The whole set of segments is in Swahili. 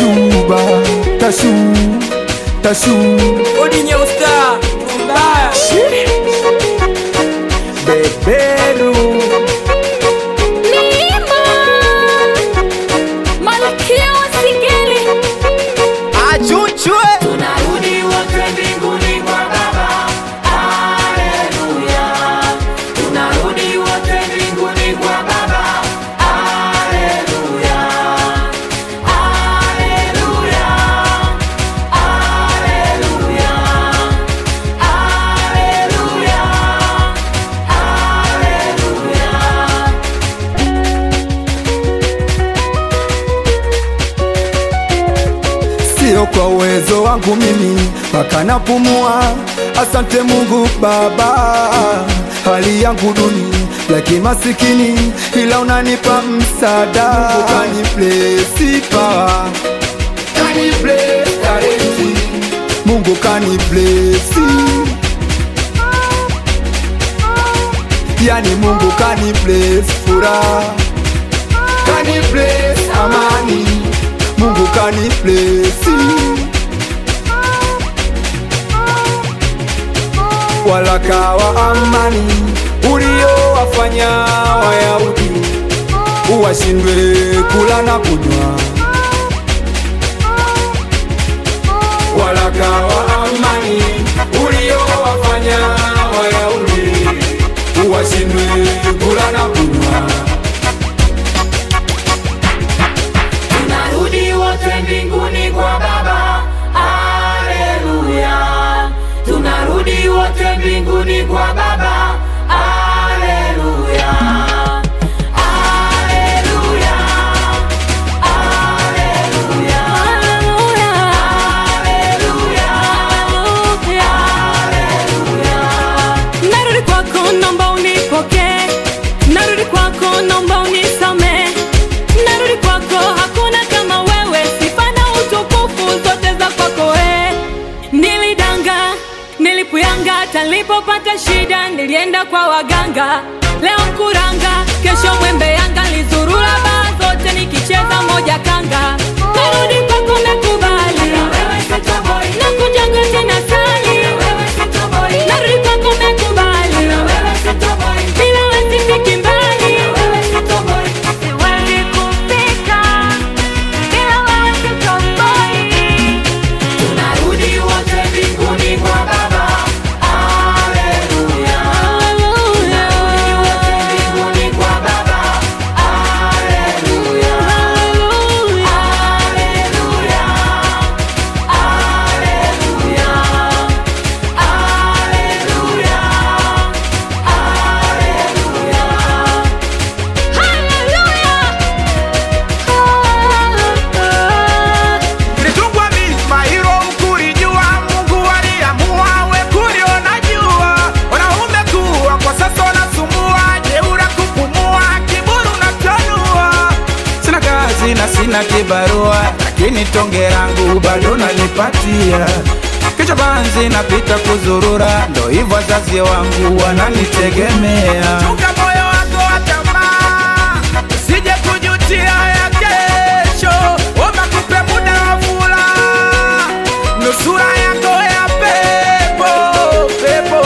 tashuba, tashu Odinye usta mbaya beberu Mima Malkia wa Singeli achuchwe. tunarudi wote mbinguni kwa Baba. Haleluya. Tunarudi wote mbinguni kwa Baba. Haleluya. Haleluya. Haleluya. Haleluya. Sio kwa uwezo wangu mimi mpaka napumua. Asante Mungu Baba, hali yangu duni ya kimasikini, ila unanipa msaada. Mungu kani bless power, kani bless talent, Mungu kani bless, yani Mungu kani bless furaha, kani bless amani, Mungu kani bless. Waraka wa amani uliowafanya Wayahudi uwashindwe kula na kunywa. Waraka wa amani uliowafanya Wayahudi uwashindwe kula na kunywa. Tunarudi wote mbinguni kwa Baba. Haleluya. Tunarudi wote mbinguni kwa Baba. Haleluya. Haleluya. Haleluya. Haleluya. Haleluya. Narudi kwako naomba unipokee, narudi kwako naomba unisamee, narudi kwako hakuna kama wewe, sifa na utukufu zote za kwako wewe. Nilidanga, nilipuyanga, talipopata shida nilienda kwa waganga. Leo kuranga, kesho mwembe yanga, lizurura baa zote nikicheza moja kanga. Narudi kwako nakubali, nakujaga tena sali. Narudi kwako nakubali, bila wewe sifiki mbali. Siwezi kufika, bila wewe sitoboi. Tunarudi wote mbinguni kwa Baba. Haleluya. Tunarudi wote mbinguni kwa Baba. Haleluya. Haleluya. Haleluya. Nilitungwa milima hilo mkulijua, Mungu aliamua we kuliona jua. Wanaume kuwa kwa sasa wanasumbua, jeura kupumua, kiburu na tonua. Sina kazi na sina kibarua, lakini tonge langu bado nanipatia. Kichwa banzi napita kuzurura, ndo hivyo wazazi wangu wananitegemea. Chunga moyo wako wa tamaa, usije kujutia ya kesho. Omba kupe muda wa furaha, nusura yako ya pepo, pepo.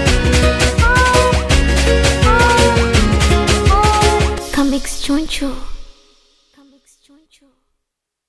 Comics Choncho.